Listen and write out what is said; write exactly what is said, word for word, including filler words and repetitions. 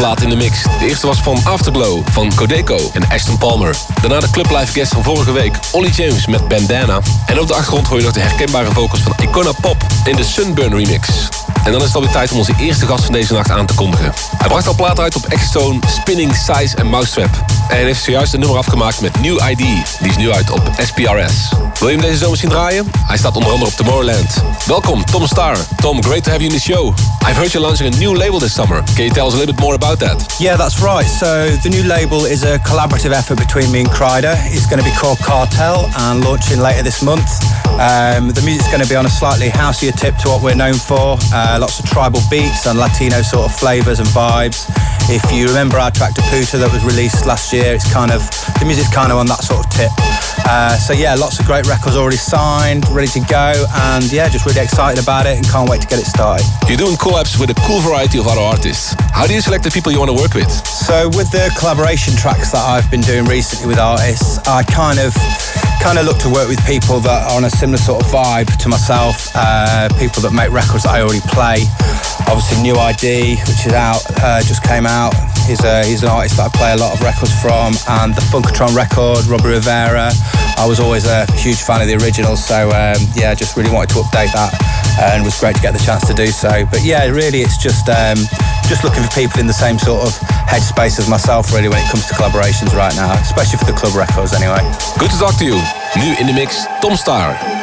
platen in de mix. De eerste was van Afterglow van Codeco en Ashton Palmer. Daarna de Club Live guest van vorige week, Olly James met Bandana. En op de achtergrond hoor je nog de herkenbare vocals van Icona Pop in de Sunburn remix. En dan is het alweer tijd om onze eerste gast van deze nacht aan te kondigen. Hij bracht al platen uit op X-Tone, Spinning, Size en Mousetrap. En hij heeft zojuist een nummer afgemaakt met New I D. Die is nu uit op S P R S. Wil je hem deze zomer zien draaien? Hij staat onder andere op Tomorrowland. Welkom, Tom Starr. Tom, great to have you in the show. I've heard you're launching a new label this summer. Can you tell us a little bit more about that? Yeah, that's right. So the new label is a collaborative effort between me and Kryder. It's going to be called Cartel and launching later this month. Um, the music's going to be on a slightly houseier tip to what we're known for. Uh, lots of tribal beats and Latino sort of flavours and vibes. If you remember our track Taputa that was released last year, it's kind of, the music's kind of on that sort of tip. Uh, so yeah, lots of great records already signed, ready to go, and yeah, just really excited about it and can't wait to get it started. You're doing collabs with a cool variety of other artists. How do you select the people you want to work with? So with the collaboration tracks that I've been doing recently with artists, I kind of kind of look to work with people that are on a similar sort of vibe to myself, uh, people that make records that I already play. Obviously New I D, which is out, uh, just came out. He's, a, he's an artist that I play a lot of records from, and the Funkatron record, Robbie Rivera. I was always a huge fan of the original, so um, yeah, just really wanted to update that, and it was great to get the chance to do so. But yeah, really it's just um, just looking for people in the same sort of headspace as myself really when it comes to collaborations right now, especially for the club records anyway. Good to talk to you. Nu in de mix, Tom Starr.